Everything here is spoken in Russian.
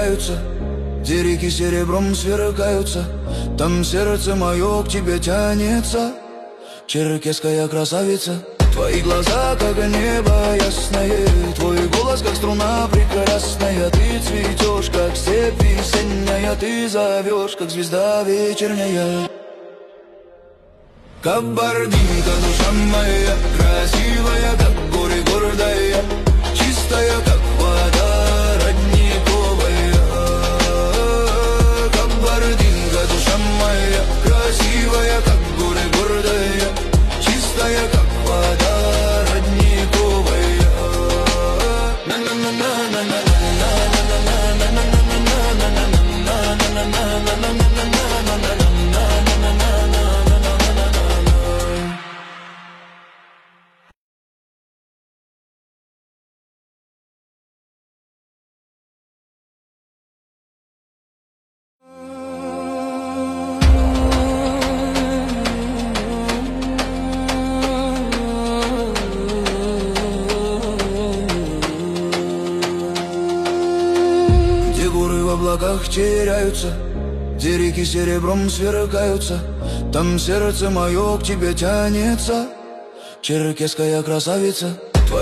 теряются, где реки серебром сверкаются, там сердце мое к тебе тянется. Черкесская красавица, твои глаза как небо ясное, твой голос как струна прекрасная. Ты цветешь как степь весенняя, ты зовешь как звезда вечерняя. Кабардинка, душа моя, красивая, как горы гордая, чистая, как вода родниковая. Кабардинка, душа моя, красивая, как горы гордая, чистая, как вода родниковая. В облаках теряются, где реки серебром сверкаются, там сердце мое к тебе тянется. Черкесская красавица,